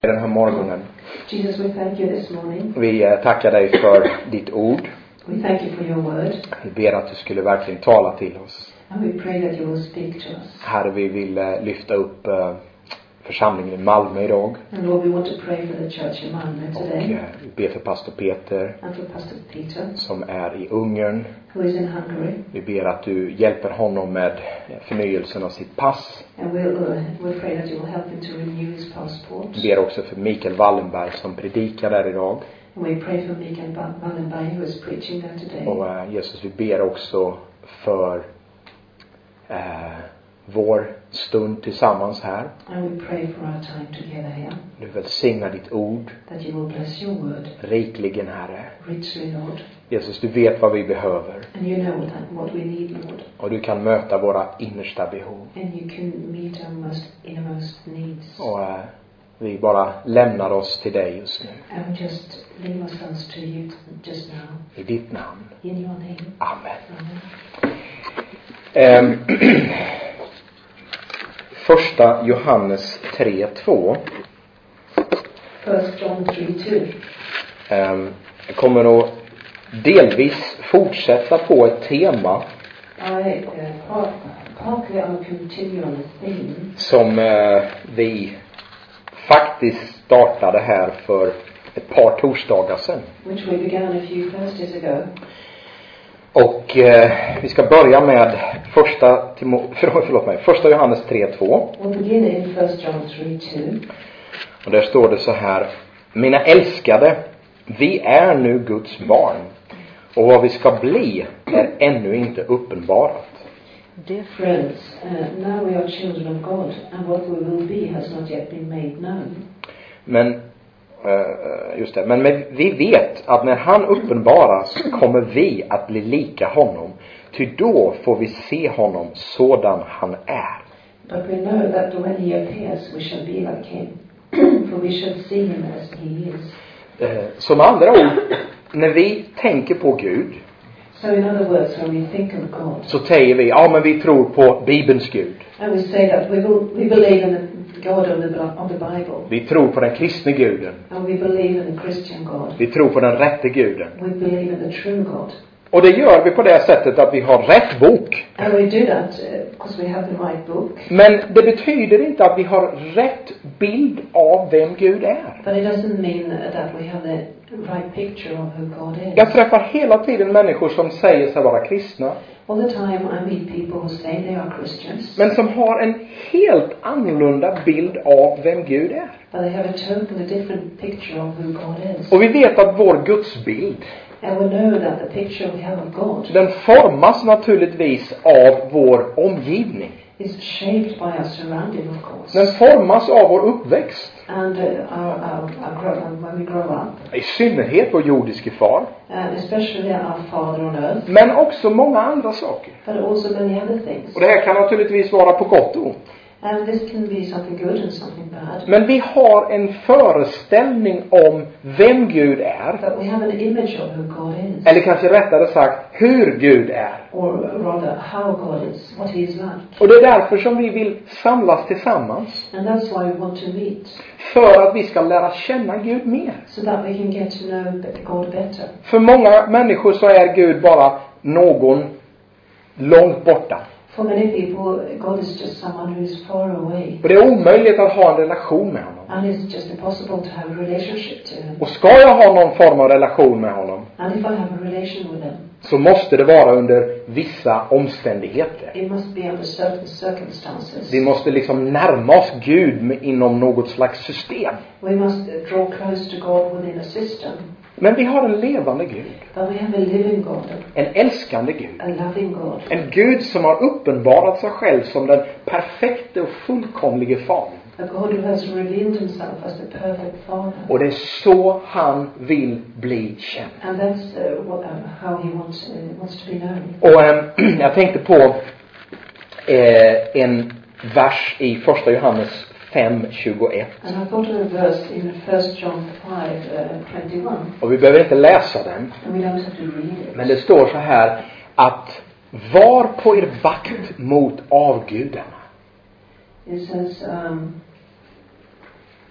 Den här morgonen. Jesus, we thank you this morning. Vi tackar dig för ditt ord. We thank you for your word. Vi ber att du skulle verkligen tala till oss. And we pray that you will speak to us. Herre, vi vill lyfta upp församlingen i Malmö idag. And Lord, we want to pray for the church in Malmö today. Och vi ber för pastor Peter And for Pastor Peter, som är i Ungern. who is in Hungary. Vi ber att du hjälper honom med förnyelsen av sitt pass. And we'll pray that you will help him to renew his passport. Vi ber också för Mikael Wallenberg som predikar där idag. And we pray for Mikael Wallenberg, who is preaching there today. Och Jesus, vi ber också för vår stund tillsammans här. And we pray for our time together here. Du välsignar ditt ord That you will bless your word rikligen, Herre. richly, Lord. Jesus, du vet vad vi behöver. And you know what we need, Lord. Och du kan möta våra innersta behov. And you can meet our most innermost needs. Och vi bara lämnar oss till dig just nu. And we just leave ourselves to you just now. I ditt namn. In your name. Amen. Amen. Första Johannes 3:2. 1 John 3:2. Jag kommer att delvis fortsätta på ett tema Partly I'll continue on a theme som vi faktiskt startade här för ett par torsdagar sedan. which we began a few Thursdays ago. Och vi ska börja med första Johannes 3:2. We'll begin in 1 John 3:2. Och där står det så här: Mina älskade, vi är nu Guds barn, och vad vi ska bli är ännu inte uppenbarat. Dear friends, now we are children of God, and what we will be has not yet been made known. Men vi vet att när han uppenbaras kommer vi att bli lika honom, ty då får vi se honom sådan han är. But we know that when he appears, we shall be like him, for we shall see him as he is. Som andra ord, när vi tänker på Gud, So in other words, when we think of God, så säger vi, ja men vi tror på Bibelns Gud. and we say that we believe in the God of the Bible, Vi tror på den kristne guden. and we believe in the Christian God. Vi tror på den rätte guden. We believe in the true God. Och det gör vi på det sättet att vi har rätt bok. And we do that because we have the right book. Men det betyder inte att vi har rätt bild av vem Gud är. But it doesn't mean that we have the right picture of who God is. Jag träffar hela tiden människor som säger sig vara kristna, All the time I meet people who say they are Christians, men som har en helt annorlunda bild av vem Gud är. but they have a totally different picture of who God is. Och vi vet att vår gudsbild, And we know that the picture we have of God den formas naturligtvis av vår omgivning. is shaped by our surrounding, of course. Den formas av vår uppväxt. And when we grow up, I synnerhet vår jordiske far. and especially our Father on earth, Men också många andra saker. but also many other things. Och det här kan naturligtvis vara på gott och ont. And this can be something good and something bad. Men vi har en föreställning om vem Gud är. But we have an image of who God is. Eller kanske rättare sagt, hur Gud är. Or rather, how God is, what He is like. Och det är därför som vi vill samlas tillsammans. And that's why we want to meet. För att vi ska lära känna Gud mer. So that we can get to know God better. För många människor så är Gud bara någon långt borta. For many people, God is just someone who is far away. Och det är omöjligt att ha en relation med honom. And it's just impossible to have a relationship to Him. Och ska jag ha någon form av relation med honom, And if I have a relation with Him, så måste det vara under vissa omständigheter. it must be under certain circumstances. Vi måste liksom närma oss Gud inom något slags system. We must draw close to God within a system. Men vi har en levande Gud. But we have a living God, En älskande Gud. a loving God. En Gud som har uppenbarat sig själv som den perfekte och fullkomlige fadern. A God who has revealed Himself as the perfect Father. Och det är så han vill bli känd. And that's how He wants to be known. Och jag tänkte på en vers i första Johannes 5:21. And I thought of a verse in 1 John 5:21. Och vi behöver inte läsa den. And we don't have to read it. Men det står så här att var på er vakt mot avgudarna. It says,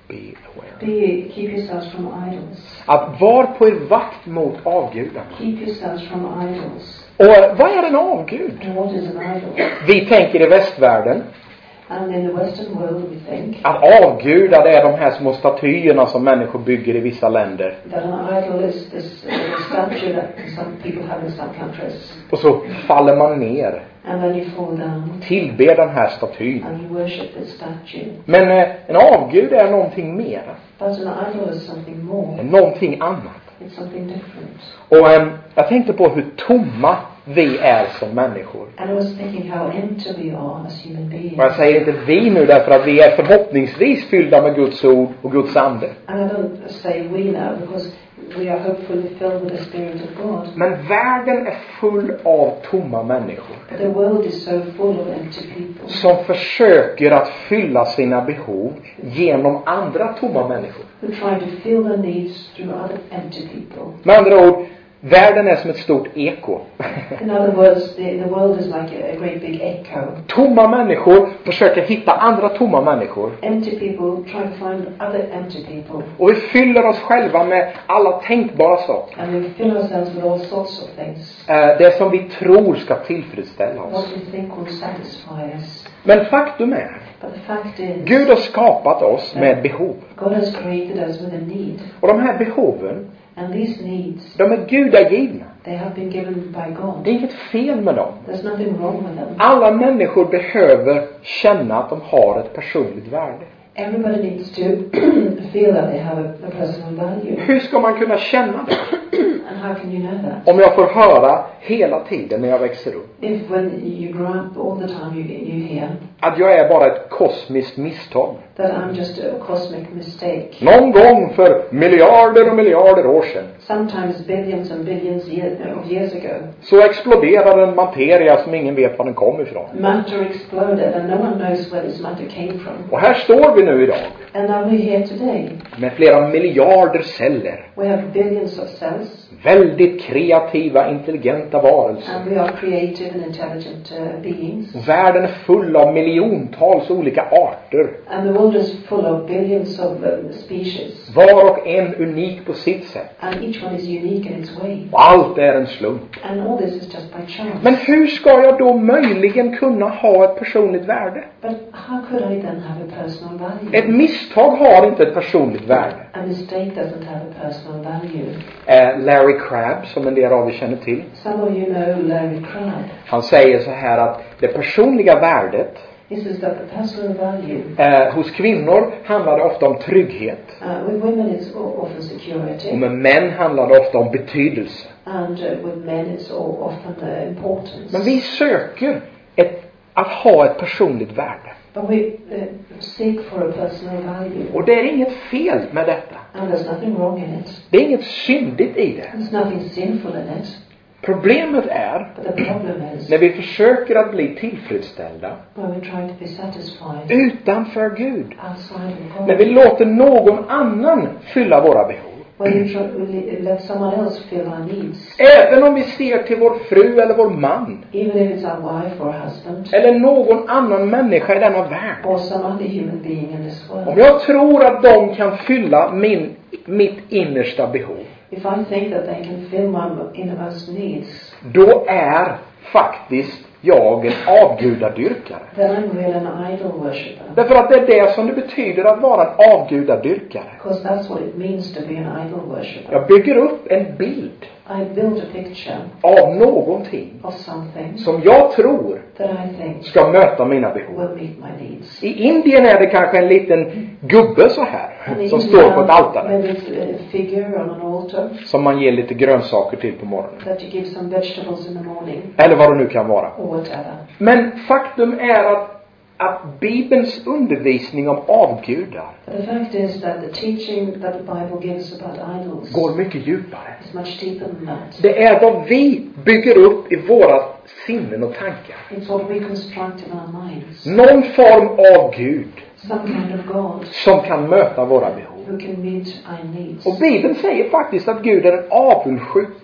be aware. Keep yourselves from idols. Att vara på er vakt mot avgudarna. Keep yourselves from idols. Och vad är en avgud? And what is an idol? Vi tänker i västvärlden And in the Western world we think att avgudar det är de här små statyerna som människor bygger i vissa länder. that an idol is this statue that some people have in some countries. Och så faller man ner, And then you fall down tillber den här statyn. and you worship this statue. Men en avgud är någonting mer. But an idol is something more. Någonting annat. It's something different. Och jag tänkte på hur tomma vi är som människor. And I was thinking how empty we are as human beings. Och jag säger inte vi nu därför att vi är förhoppningsvis fyllda med Guds ord och Guds ande. And I don't say we now because we are hopefully filled with the Spirit of God. Men världen är full av tomma människor. But the world is so full of empty people Som försöker att fylla sina behov genom andra tomma människor. who try to fill their needs through other empty people. Med andra ord, världen är som ett stort eko. In other words, the world is like a great big echo. Tomma människor försöker hitta andra tomma människor. Empty people try to find other empty people. Och vi fyller oss själva med alla tänkbara saker. And we fill ourselves with all sorts of things. Det som vi tror ska tillfredsställa What oss. we think will satisfy us. Men faktum är, But the fact is, Gud har skapat oss med behov. God has created us with a need. Och de här behoven, And these needs, de är gudagivna. they have been given by Det God. är inget fel med dem. There's nothing wrong with them. Alla människor behöver känna att de har ett personligt värde. Everybody needs to feel that they have a personal value. Hur ska man kunna känna det? And how can you know that? Om jag får höra hela tiden när jag växer upp If when you grow up all the time you hear att jag är bara ett kosmiskt misstag. that I'm just a cosmic mistake. Någon gång för miljarder och miljarder år sedan Sometimes billions and billions of years ago, så exploderade en materia som ingen vet var den kom ifrån. matter exploded and no one knows where this matter came from. Och här står vi nu idag And now we're here today. med flera miljarder celler. We have billions of cells. Väldigt kreativa, intelligenta varelser. And we are creative and intelligent beings. Och världen är full av miljontals olika arter. And the world is full of billions of species. Var och en unik på sitt sätt. And each one is unique in its way. Och allt är en slump. And all this is just by chance. Men hur ska jag då möjligen kunna ha ett personligt värde? But how could I then have a personal value? Ett misstag har inte ett personligt värde. A mistake doesn't have a personal value. Larry Crabb, som en del av er känner till, Some of you know Larry Crabb. han säger så här att det personliga värdet He says that the personal value hos kvinnor handlar det ofta om trygghet. with women it's often security. Och med män handlar det ofta om betydelse. And with men it's often importance. Men vi söker att ha ett personligt värde. But we seek for a personal value. Och det är inget fel med detta. And there's nothing wrong in it. Det är inget syndigt i det. There's nothing sinful in it. Problemet är But the problem is när vi försöker att bli tillfredsställda when we try to be satisfied utanför Gud. outside of När vi God. låter någon annan fylla våra behov. When we let someone else fill our needs. Även om vi ser till vår fru eller vår man. Even if it's our wife or husband. Eller någon annan människa i denna värld. Or some other human being in this world. Om jag tror att de kan fylla mitt innersta behov. If I think that they can fill my innermost needs, Då är faktiskt jag en avgudadyrkare. then I'm really an idol worshipper. Därför att det är det som det betyder att vara en avgudadyrkare. Because that's what it means to be an idol worshipper. Jag bygger upp en bild I build a picture av någonting of something som jag tror that I think ska möta mina behov. will meet my needs. I Indien är det kanske en liten gubbe så här And som in står på ett India, altare. maybe it's a figure on an altar Som man ger lite grönsaker till på morgonen. that you give some vegetables in the morning Eller vad det nu kan vara. or whatever. Men faktum är att Bibelns undervisning om avgudar But the fact is that the teaching that the Bible gives about idols går mycket djupare. is much deeper than that. Det är vad vi bygger upp i våra sinnen och tankar. It's what we construct in our minds. Någon form av Gud Some kind of God som kan möta våra behov. who can meet our needs. Och Bibeln säger faktiskt att Gud är en avundsjuk Gud.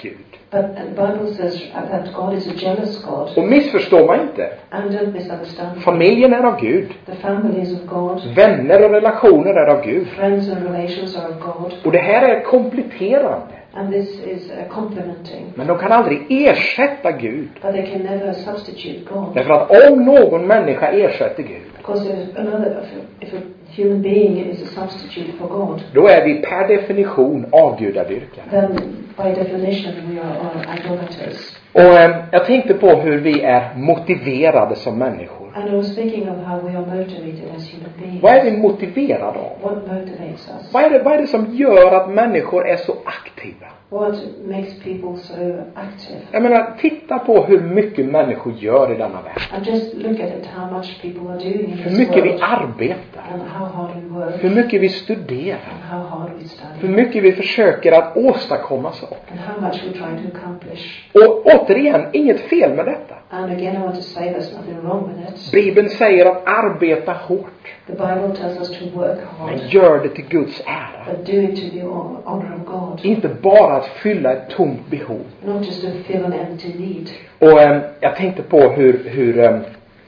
But the Bible says that God is a jealous God. Och missförstå mig inte. And don't misunderstand. Familjen är av Gud. The family is of God. Vänner och relationer är av Gud. Friends and relations are of God. Och det här är kompletterande. And this is complementing. Men de kan aldrig ersätta Gud. But they can never substitute God. Därför att om någon människa ersätter Gud, Because if a human being is a substitute for God, då är vi per definition avgudadyrkare. then by definition we are idolaters. Och jag tänkte på hur vi är motiverade som människor. And I was thinking of how we are motivated as human beings. Vad är vi motiverade av? What motivates us? Vad är det som gör att människor är så aktiva? What makes people so active? Jag menar, titta på hur mycket människor gör i denna värld. And just look at it, how much people are doing in Hur this mycket vi world. arbetar. And how hard we work. Hur mycket vi studerar. And how hard we study. Hur mycket vi försöker att åstadkomma saker. And how much we try to accomplish. Och återigen, inget fel med detta. And again I want to say there's nothing wrong with it. Bibeln säger att arbeta hårt. The Bible tells us to work hard. Men gör det till Guds ära. But do it to the honor of God. Inte bara att fylla ett tomt behov. Not just to fill an empty need. Och jag tänkte på hur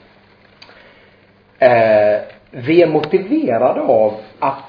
vi är motiverade av att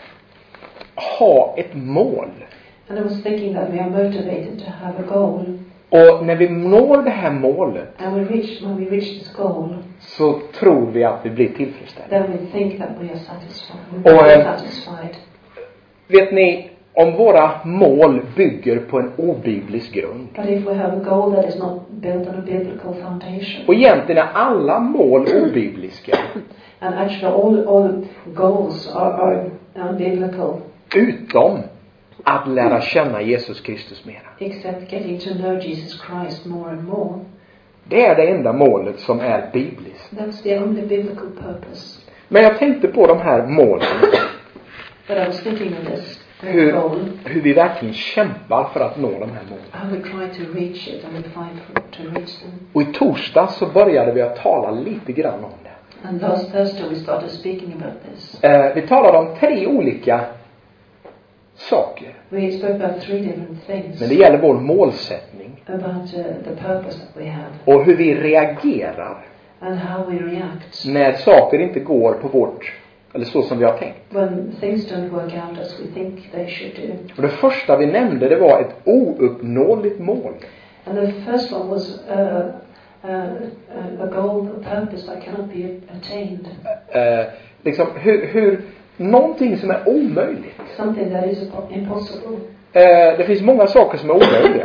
ha ett mål. And I was thinking that we are motivated to have a goal. Och när vi når det här målet, And when we reach this goal, så tror vi att vi blir tillfredsställda. then we think that we are satisfied. Och, We are satisfied. Vet ni, om våra mål bygger på en obiblisk grund. But if we have a goal that is not built on a biblical foundation, Och egentligen är alla mål obibliska. and actually all goals are unbiblical, Utom att lära känna Jesus Kristus mera. except getting to know Jesus Christ more and more. Det är det enda målet som är bibliskt. That's the only biblical purpose. Men jag tänkte på de här målen. But I was thinking of this goal, hur vi verkligen kämpar för att nå de här målen. how we try to reach it and we fight to reach them. Och i torsdag så började vi att tala lite grann om det. And last Thursday we started speaking about this. Vi talade om 3 olika saker. We spoke about 3 different things. Men det gäller vår målsättning. About the purpose that we have. Och hur vi reagerar. And how we react. När saker inte går på vårt, eller så som vi har tänkt. When things don't work out as we think they should do. Och det första vi nämnde, det var ett ouppnåeligt mål. And the first one was a goal, a purpose that cannot be attained. Liksom hur någonting som är omöjligt. Something that is impossible. Det finns många saker som är omöjliga.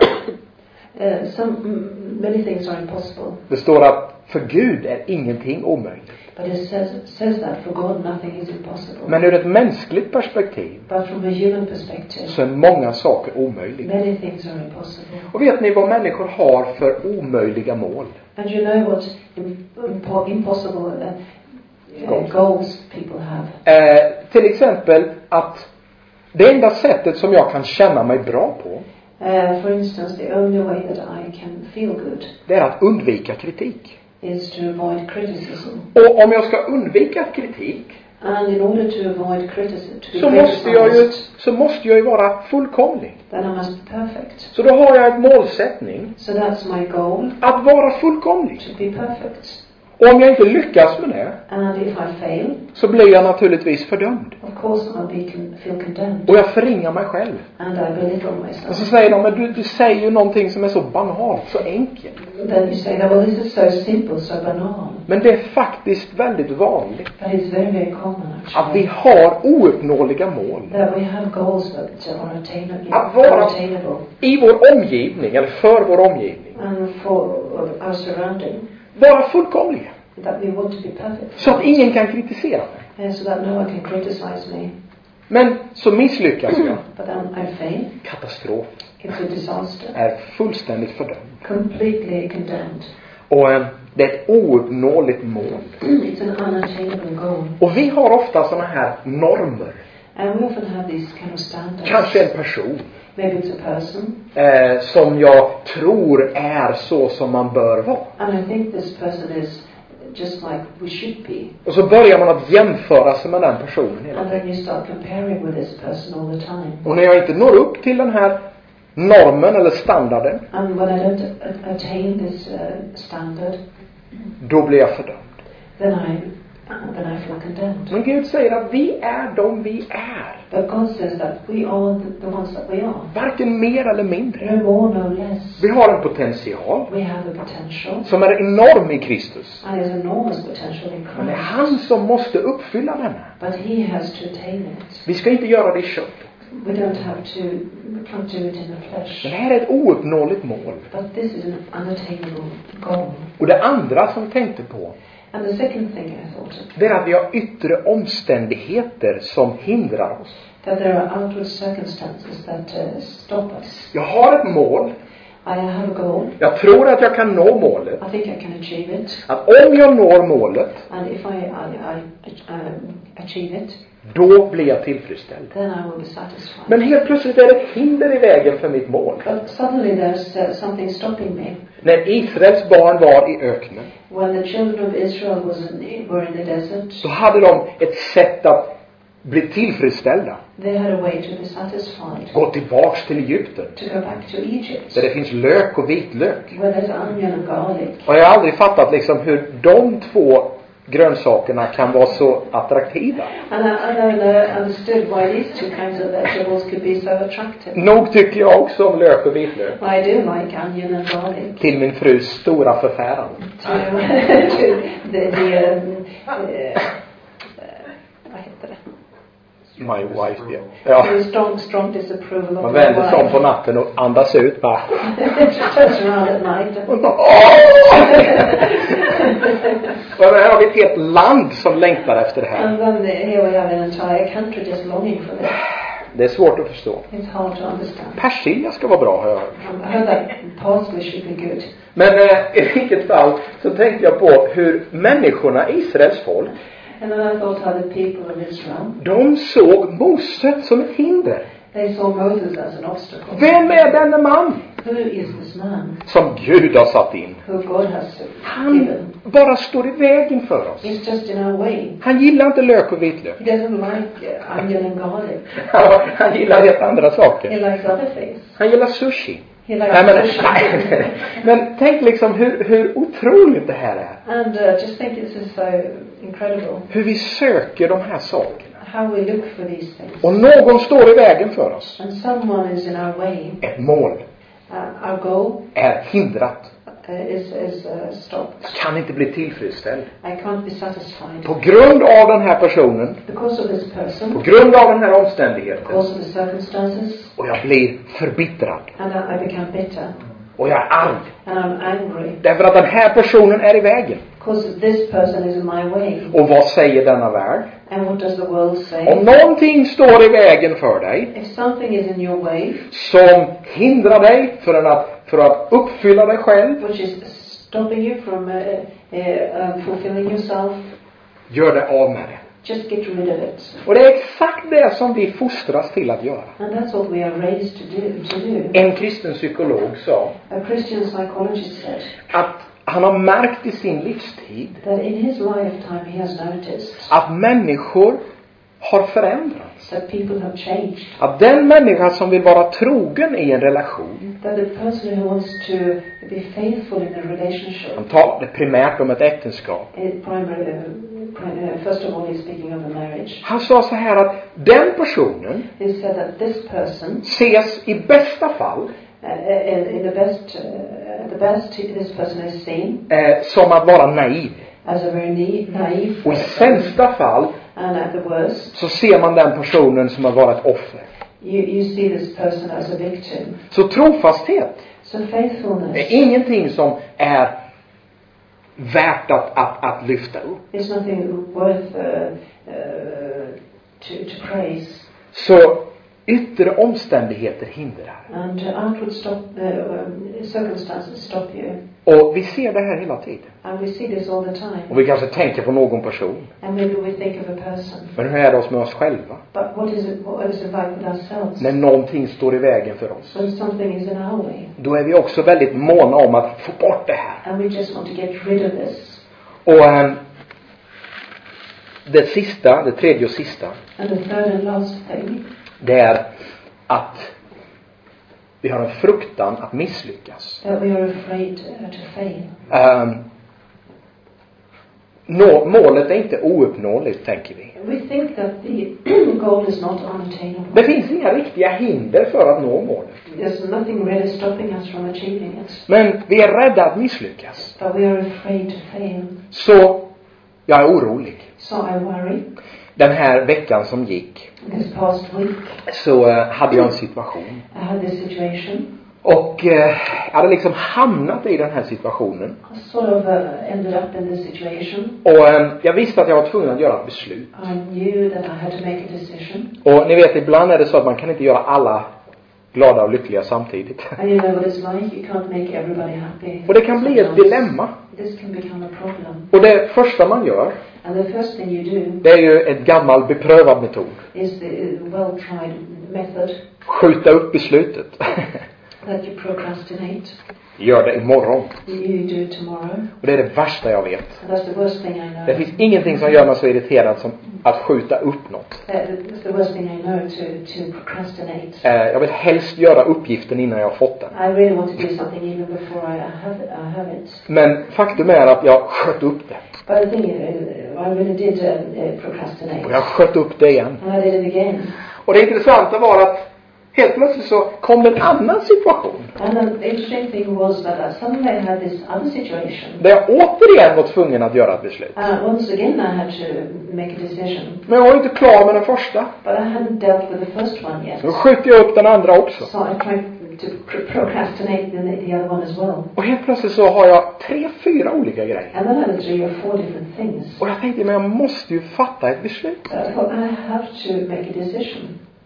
Many things are impossible. Det står att för Gud är ingenting omöjligt. But it says that for God nothing is impossible. Men ur ett mänskligt perspektiv, But from a human perspective, så är många saker omöjliga. many things are impossible. Och vet ni vad människor har för omöjliga mål? And you know what impossible goals people have. Till exempel att det enda sättet som jag kan känna mig bra på, For instance, the only way that I can feel good det är att undvika kritik. is to avoid criticism. Och om jag ska undvika kritik, And in order to avoid criticism, to be så måste jag ju vara fullkomlig. then I must be perfect. Så då har jag en målsättning So that's my goal, att vara fullkomlig. to be perfect. Och om jag inte lyckas med det, And if I fail, så blir jag naturligtvis fördömd. of course I'll feel condemned. Och jag förringar mig själv. And I belittle Och myself. så säger de, men du säger ju någonting som är så banalt, så enkelt. Then you say that, well, this is so simple, so banal. Men det är faktiskt väldigt vanligt But it's very, very common, att actually. vi har ouppnåeliga mål That we have goals that are Att vara- attainable. i vår omgivning, eller för vår omgivning. And for our surrounding. Vara fullkomliga. That we want to be perfect. Så att ingen kan kritisera mig. So that no one can criticize me. Men så misslyckas jag. But then I fail. Katastrof. It's a disaster. Är fullständigt fördömd. Completely condemned. Och det är ett ouppnåeligt mål. It's an unattainable goal. Och vi har ofta såna här normer. And we often have these kind of standards. Kanske en person. Maybe it's a person. Som jag tror är så som man bör vara. And I think this person is just like we should be. Och så börjar man att jämföra sig med den personen hela And tiden. then you start comparing with this person all the time. Och när jag inte når upp till den här normen eller standarden, And when I don't attain this standard, då blir jag fördömd. then I feel condemned. Men Gud säger att vi är de vi är. But God says that we are the ones that we are. Varken mer eller mindre. No more, no less. Vi har en potential We have a potential. som är enorm i Kristus. And there's enormous potential in Men det är Christ. han som måste uppfylla denna. But He has to attain it. Vi ska inte göra det i köttet. We don't have to come to it in the flesh. Men det här är ett ouppnåeligt mål. But this is an unattainable goal. Och det andra som jag tänkte på, And the second thing I thought of, det är att vi har yttre omständigheter som hindrar oss. that there are outward circumstances that stop us. Jag har ett mål. I have a goal. Jag tror att jag kan nå målet. I think I can achieve it. Att om jag når målet, And if I achieve it, då blir jag tillfredsställd. then I will be satisfied. Men helt plötsligt är det ett hinder i vägen för mitt mål. But suddenly there's something stopping me. När Israels barn var i öknen, When the children of Israel were in the desert, så hade de ett sätt att bli tillfredsställda. they had a way to be satisfied. Gå tillbaks till Egypten, To go back to Egypt, där det finns lök och vitlök. where there's onion and garlic. Och jag har aldrig fattat liksom hur de två grönsakerna kan vara så attraktiva. And I never understood why these two kinds of vegetables could be so attractive. Nog tycker jag också om lök och vitlök. I do like onion and garlic. Till min frus stora förfäran. To the vad heter det? My wife, yeah. Ja. The strong disapproval of Man my vänder sig om på wife. natten och andas ut bara. She turns around at night. Och bara, åh! Och här har vi ett helt land som längtar efter det här. And then here we have an entire country just longing for this. Det är svårt att förstå. It's hard to understand. Persilja ska vara bra, har jag hört. I heard that parsley should be good. Men i vilket fall så tänkte jag på hur människorna, Israels folk, And then I thought how the people of Israel, de såg Mose som ett hinder. they saw Moses as an obstacle. Vem är denne man Who is this man som Gud har satt in? who God has Han given? bara står i vägen för oss. He's just in our way. Han gillar inte lök och vitlök. He doesn't like onion and garlic. Han gillar helt andra He saker. likes other things. Han gillar sushi. He likes sushi. Men tänk liksom hur otroligt det här är. And just think this is so incredible. Hur vi söker de här sakerna. How we look for these things. Och någon står i vägen för oss. And someone is in our way. Ett mål Our goal är hindrat. is stopped. Kan inte bli tillfredsställd. I can't be satisfied. På grund av den här personen. Because of this På person. grund av den här omständigheten. Because of the circumstances. Och jag blir förbittrad. And I become bitter. Och jag är arg. And I'm angry. Därför att den här personen är i vägen. Because this person is in my way. Och vad säger denna värld? And what does the world say? Om någonting står i vägen för dig, If something is in your way, som hindrar dig för att uppfylla dig själv, which is stopping you from fulfilling yourself, gör det av med det. just get rid of it. Och det är exakt det som vi fostras till att göra. And that's what we are raised to do. En kristen psykolog sa A Christian psychologist said att han har märkt i sin livstid that in his lifetime he has noticed att människor har förändrats. that people have changed. Att den människa som vill vara trogen i en relation, That the person who wants to be faithful in a relationship, han talade primärt om ett äktenskap. first of all he's speaking of a marriage. Han sa så här att den personen He said that this person, ses i bästa fall in the best, this person is seen som att vara naiv. as a very naive Och i person. sämsta fall And at the worst, så ser man den personen som har varit offer. you see this person as a victim. Så trofasthet So faithfulness är ingenting som är värt att lyfta upp. is nothing worth to praise. Så yttre omständigheter hindrar. And outward circumstances stop you. Och vi ser det här hela tiden. And we see this all the time. Och vi kanske tänker på någon person. And maybe we think of a person. Men hur är det med oss själva? But what is it like with ourselves? När någonting står i vägen för oss. When something is in our way. Då är vi också väldigt måna om att få bort det här. And we just want to get rid of this. Och det tredje och sista, And the third and last thing det är att Vi har en fruktan att misslyckas. That we are afraid to fail. Målet är inte ouppnåeligt, tänker vi. We think that the goal is not unattainable. Det finns inga riktiga hinder för att nå målet. There's nothing really stopping us from achieving it. Men vi är rädda att misslyckas. But we are afraid to fail. Så jag är orolig. So I worry. Den här veckan som gick This past week, så hade jag en situation. I had this situation. Och jag hade liksom hamnat i den här situationen. I sort of ended up in this situation. Och jag visste att jag var tvungen att göra ett beslut. I knew that I had to make a decision. Och ni vet, ibland är det så att man kan inte göra alla glada och lyckliga samtidigt. And you know what it's like. You can't make everybody happy. Och det kan bli ett dilemma. This can become a problem. Och det första man gör, And the first thing you do det är ju ett gammal beprövad metod. is the well-tried method Skjuta upp beslutet. that you procrastinate. Gör det imorgon. You do it tomorrow. Och det är det värsta jag vet. And that's the worst thing I know. Det finns ingenting som gör mig så irriterad som att skjuta upp något. That's the worst thing I know, to procrastinate. Jag vill helst göra uppgiften innan jag har fått den. I really want to do something even before I have it. Men faktum är att jag sköt upp det. But the thing is, I really did procrastinate. Och jag sköt upp det igen. And I did it again. Och det intressanta var att helt plötsligt så kom det en annan situation. And the interesting thing was that suddenly I had this other situation. Där jag återigen var tvungen att göra ett beslut. Once again I had to make a decision. Men jag var inte klar med den första. But I hadn't dealt with the first one yet. Så sköt jag upp den andra också. So I tried to procrastinate the other one as well. Och helt plötsligt så har jag 3-4 olika grejer. And then I had 3 or 4 different things. Och jag tänkte, men jag måste ju fatta ett beslut. So I thought I have to make a decision.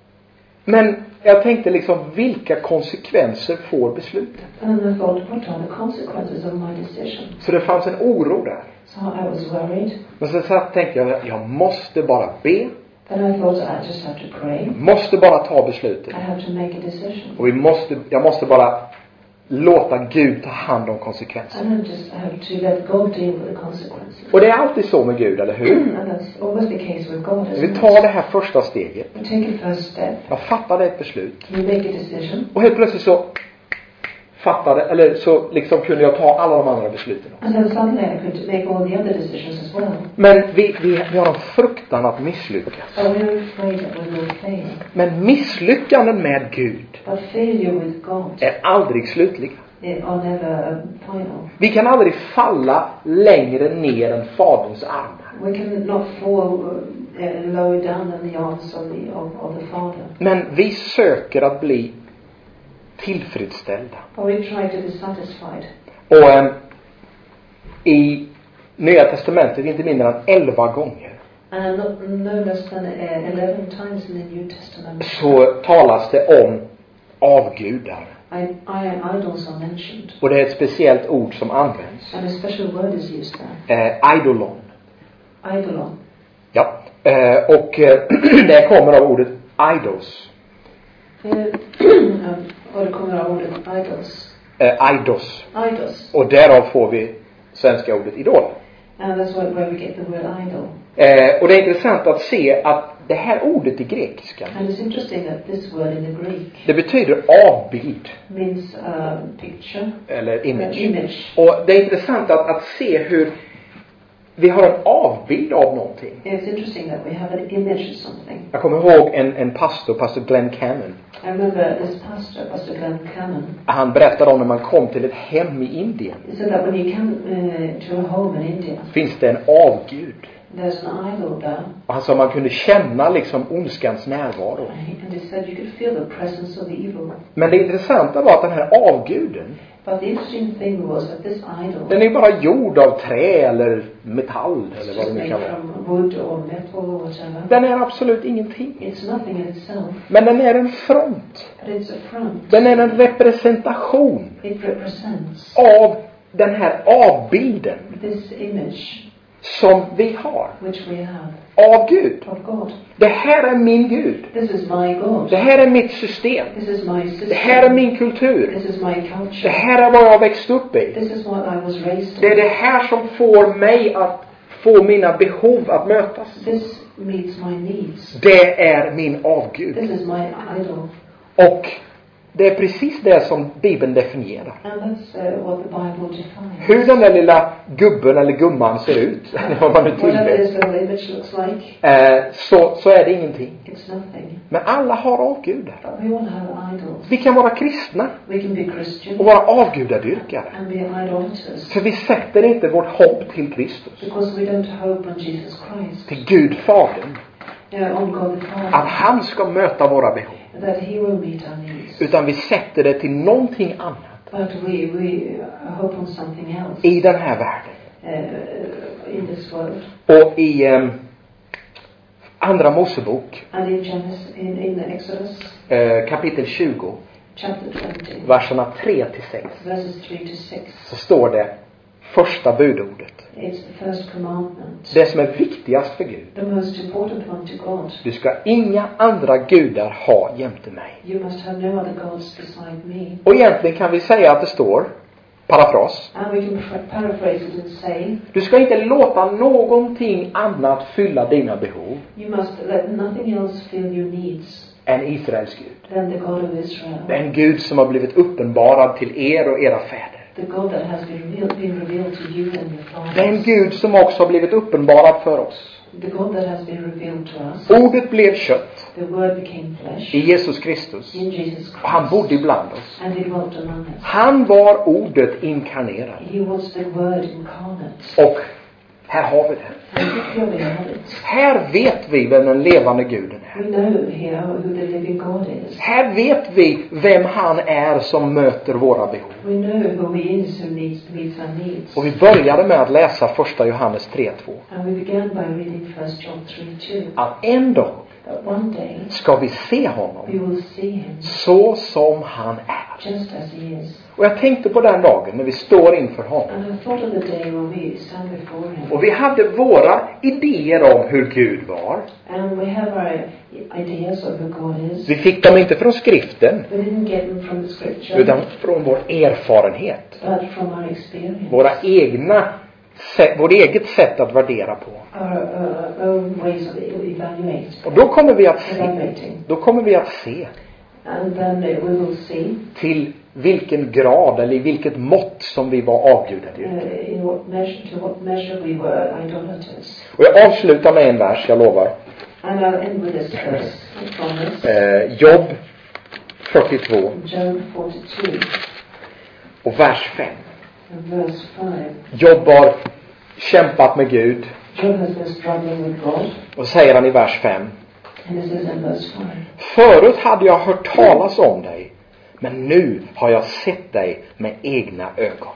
Men jag tänkte liksom, vilka konsekvenser får beslutet? And I thought, what are the consequences of my decision? Så det fanns en oro där. So I was worried. Men så tänkte jag måste bara be. Then I thought I just have to pray. Måste bara ta beslutet. I have to make a decision. Och jag måste bara låta Gud ta hand om konsekvenserna. And I have to let God deal with the consequences. Och det är alltid så med Gud, eller hur? And that's always the case with God. Vi tar det här första steget. You take a first step. Jag fattade ett beslut. You make a decision. Och helt plötsligt så så liksom kunde jag ta alla de andra besluten. And then suddenly I could make all the other decisions as well. Men vi har en fruktan att misslyckas. But we're afraid that we will fail. Men misslyckanden med Gud But failure with God är aldrig slutliga. are never final. Vi kan aldrig falla längre ner än Faderns armar. We cannot fall lower down than the arms of the Father. Men vi söker att bli tillfredsställda. But we try to be satisfied. Och i Nya testamentet inte mindre än 11 gånger And no less than 11 times in the New Testament. så talas det om avgudar. Idols are mentioned. Och det är ett speciellt ord som används. And a special word is used there. Idolon. Eidolon. Ja. Och det kommer av ordet idos. Och det kommer av ordet idols. Idos. Idos. Och därav får vi svenska ordet idol. And that's where we get the word idol. Och det är intressant att se att det här ordet i grekiska, And it's interesting that this word in the Greek det betyder avbild. means picture. Eller image. Image. Och det är intressant att se hur vi har en avbild av någonting. It's interesting that we have an image of something. Jag kommer ihåg en pastor Glenn Cannon. I remember this Pastor Glenn Cannon. Han berättade om när man kom till ett hem i Indien. He said that when you come to a home in India, Finns det en avgud. there's an idol there. Och han sa man kunde känna liksom ondskans närvaro. And he said you could feel the presence of the evil. Men det intressanta var att den här avguden, But the interesting thing was that this idol den är bara gjord av trä eller metall eller vad det nu made kan vara. from wood or metal or whatever. Den är absolut ingenting. It's nothing in itself, Men den är en front. but it's a front. Den är en representation It represents av den här avbilden this image som vi har which we have av Gud. of God. Det här är min Gud. This is my God. Det här är mitt system. This is my system. Det här är min kultur. This is my Det culture. här är vad jag har växt upp i. This is what I was raised Det är in. det här som får mig att få mina behov att mötas. This meets my needs. Det är min avgud. This is my idol. Och det är precis det som Bibeln definierar. And that's what the Bible defines. Hur den där lilla gubben eller gumman ser ut, eller vad man nu Whatever tillber, this little image looks like, så är det ingenting. it's nothing. Men alla har avgudar. But we all have idols. Vi kan vara kristna We can be Christian och vara avgudadyrkare. and be idolaters. För vi sätter inte vårt hopp till Kristus, Because we don't hope on Jesus Christ. till Gud Fadern, On God the att Father. han ska möta våra behov. That he will meet our needs. Utan vi sätter det till någonting annat But we hope on something else. i den här världen. In this world. Och i Andra Mosebok, And in Genesis, in Exodus, kapitel 20, chapter 20, verserna 3-6, verses 3 to 6, så står det första budordet. it's the first commandment. Det som är viktigast för Gud. The most important one to God. Du ska inga andra gudar ha jämte mig. You must have no other gods beside me. Och egentligen kan vi säga att det står, parafras, And we can paraphrase it and say, du ska inte låta någonting annat fylla dina behov you must let nothing else fill your needs än Israels Gud. than the God of Israel. Den Gud som har blivit uppenbarad till er och era fäder. The God that has been revealed to you and your fathers. Den Gud som också har blivit uppenbarad för oss. The God that has been revealed to us. Ordet blev kött The Word became flesh. i Jesus Kristus. In Jesus Christ. Och han bodde ibland oss. And he dwelt among us. Han var ordet inkarnerad. He was the Word incarnate. Och här har vi det. And here we have it. Här vet vi vem den levande guden är. We know here who the living God is. Här vet vi vem han är som möter våra behov. We know who he is who meets our needs. Och vi började med att läsa första Johannes 3:2. And we began by reading 1 John 3:2. Att en dag That one day ska vi se honom we will see him så som han är. just as he is. Och jag tänkte på den dagen när vi står inför honom. And I thought of the day when we stand before him. Och vi hade våra idéer om hur Gud var. And we have our ideas of who God is. Vi fick dem inte från skriften, We didn't get them from the scripture, utan från vår erfarenhet. but from our experience. Vårt eget sätt att värdera på. Our own ways of evaluating. Och då kommer vi att se And then we will see till vilken grad eller i vilket mått som vi var avgudadyrkare. in what measure we were idolaters. Och jag avslutar med en vers, jag lovar. And I'll end with this verse, I promise. Jobb 42 Job 42, och vers 5. and verse 5. Jobb har kämpat med Gud. Job has been struggling with God. Och säger han i vers 5. And this is in verse 5. Förut hade jag hört talas om dig, men nu har jag sett dig med egna ögon.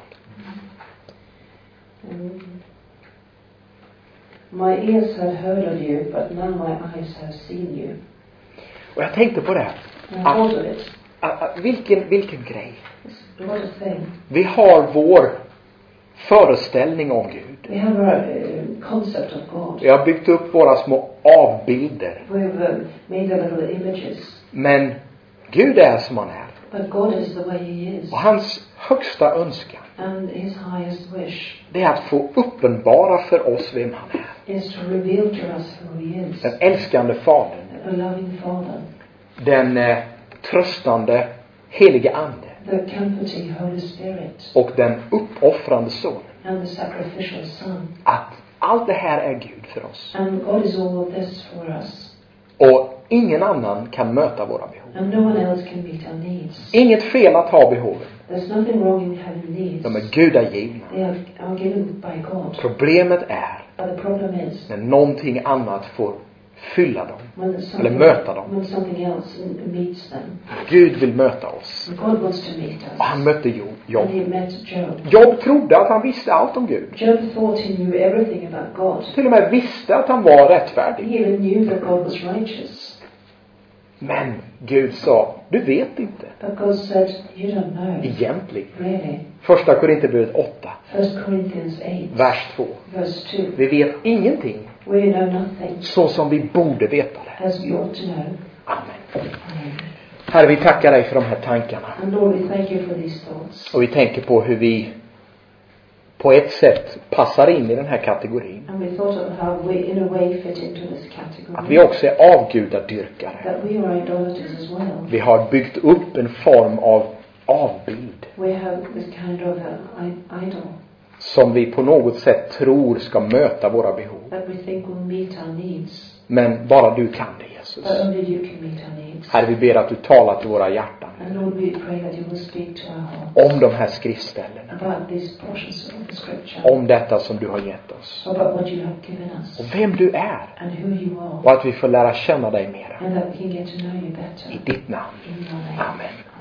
My ears had heard of you, but now my eyes have seen you. Och jag tänkte på det. And I thought of it. Vilken grej. What a thing. Vi har vår föreställning om Gud. We have our concept of God. Vi har byggt upp våra små avbilder. We've made the little images. Men Gud är som han är. But God is the way he is. Och hans högsta önskan, And his highest wish det är att få uppenbara för oss vem han är. is to reveal to us who he is. Den älskande fadern. A loving Father. Den tröstande helige ande. The comforting Holy Spirit. Och den uppoffrande sonen. And the sacrificial Son. Att allt det här är Gud för oss. And God is all of this for us. Och ingen annan kan möta våra behov. And no one else can meet our needs. Inget fel att ha behoven. There's nothing wrong in having needs. De är gudagivna. They are given by God. Problemet är But the problem is när någonting annat får fylla dem. when Eller möta dem. when something else meets them. Gud vill möta oss. And God wants to meet us. Och han mötte Job. And he met Job. Job trodde att han visste allt om Gud. Job thought he knew everything about God. Till och med visste att han var rättfärdig. He even knew that God was righteous. Men Gud sa, du vet inte. But God said, you don't know. Egentligen. Really. Första Korinthierbrevet 8, 1 Corinthians 8, vers 2. verse 2. Vi vet ingenting We know nothing så som vi borde veta det. as we ought to know. Amen. Amen. Herre, vi tackar dig för de här tankarna. And Lord, we thank you for these thoughts. Och vi tänker på hur vi på ett sätt passar in i den här kategorin. And we thought of how we in a way fit into this category. Att vi också är avgudadyrkare. That we are idolaters as well. Vi har byggt upp en form av avbild. We have this kind of idol. Som vi på något sätt tror ska möta våra behov. That we think will meet our needs. Men bara du kan det, Jesus. But only you can meet our needs. Herre, vi ber att du talar till våra hjärtan. And Lord, we pray that you will speak to our hearts. Om de här skriftställena. About these portions of the scripture. Om detta som du har gett oss. About what you have given us. Och vem du är. And who you are. Och att vi får lära känna dig mera. And that we can get to know you better. I ditt namn. In your name. Amen.